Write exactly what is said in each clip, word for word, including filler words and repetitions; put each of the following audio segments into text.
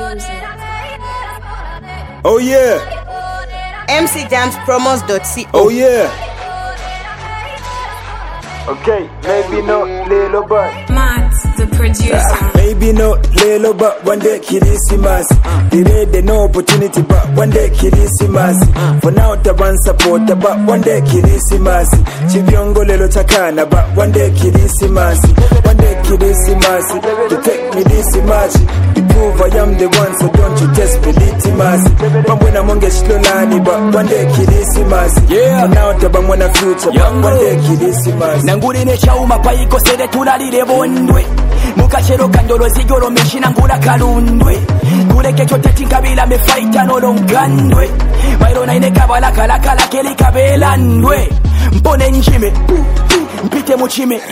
music. Oh yeah. M C Jams Promos dot co. Oh yeah. Okay, maybe not little but Matt, the producer. Maybe not little but one day Kirisimasi. Delay the no opportunity but one day Kirisimasi. For now taban support but one day Kirisimasi. Chibiongo lelo chakana but one day Kirisimasi. One day Kirisimasi. To take me this much. You prove I am the one, so don't you test me litimasi. Pambwena monge shilolani but one day Kirisimasi. Yeah. For now taban wana future but one day Kirisimasi. Nanguri ne chauma paiko sede tulalire bondwe mukachero kandolo zigoro meshina ngura kalundwe kuleke chote tinkabila me fighta no longandwe mairo na ine kabala kala kala keli kabela ndwe mpone njime mpite muchime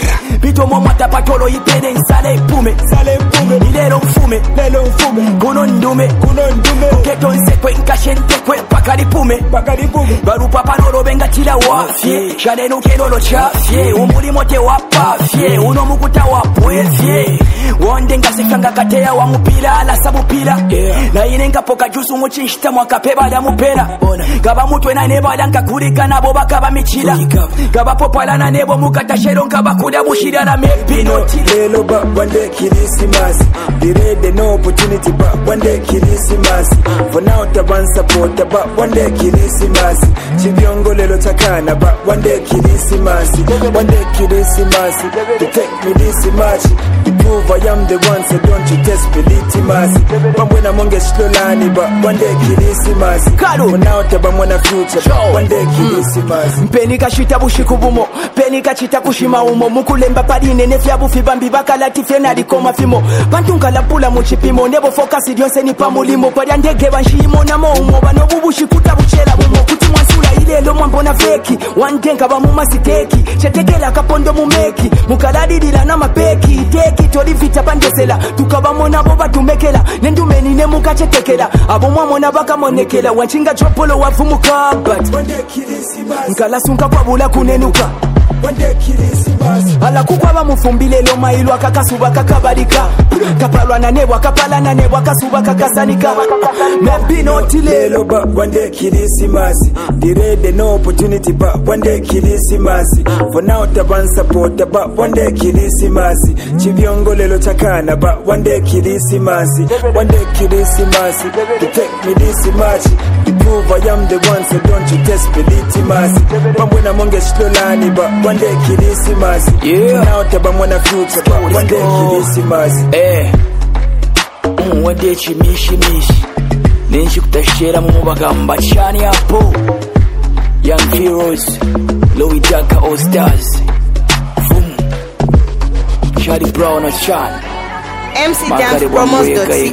Pito mo mata patolo ipede nsale pume Sale pume Ilero mfume Lelo mfume Kuno ndume Kuno ndume Keto nsekwe nkashente kwe Pakali pume Pakali pume Barupa panoro benga tila wafye Shane nukelolo chafye Umuri mote wapafye Uno mukuta wapwefye Wonde nga sekanga katea wa mupila Ala sabu pila yeah. Na inenga poka jusu muchinshita mwaka peba da mupera Kaba mutwe na nebo adanka kurika na boba kaba michila Kaba popala na nebo mukata shero kaba kuda bushira na mepi noti Lelo ba one day Kirisimasi. Delay the no opportunity but one day Kirisimasi. For now taban support but one day Kirisimasi. Chibiongo lelo chakana but one day Kirisimasi. One day Kirisimasi. To take me this much. You prove I am the one, so don't you test me litimasi. Pambwena monge shilolani but one day Kirisimasi. For now taban wana future but one day Kirisimasi. Mpeni kashita bushikubumo Peni kachita kushima umo Mukulemba padi nene fya bufi bambi baka latifye na likoma fimo Pantunga la pula muchipimo Nebo fokasi dionse ni pamulimo Kwa ndege banshimo na momo Bano bubushi kutabuchela bumo Kuti mwansula ile lo mwambona feki Wandenka ba muma siteki Chetekela kapondo mumeki Mukaladidila na mapeki Teki tori vita bandesela Tukaba mona boba tumekela Nendumeni ne muka chetekela Abo mwamona baka monekela Wanchinga chopolo wafu mukabat One day Kirisimasi. Nkala sunka kwa bula kunenuka One day Kirisimasi. Ala kukwa ba mufumbile lo mailwa kakasuba kakabalika Kapalwa na nebwa kapala na nebwa kasuba kakasanika Maybe not Lelo ba one day Kirisimasi. Delay the no opportunity but one day Kirisimasi. For now taban support but one day Kirisimasi. Chibiongo lelo chakana but one day Kirisimasi. One day Kirisimasi. To take me this much. You prove I am the one, so don't you test me litimasi. Pambwena monge shilolani but one day Kirisimasi. Yeah. For now taban wana future but one day Kirisimasi. Eh mm, one day chimishi mishi Ninshi kutashera mu bagamba chani hapo Young Heroes Louis Jaka All Stars Fum Charlie Brown or Chan M C Jams Promos dot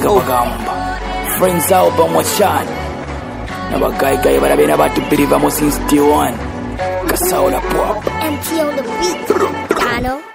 co. Friends album wa Chan Na bagai gaya barabena batu biriva mo since day one Kasaula pop M T on the beat, Dano.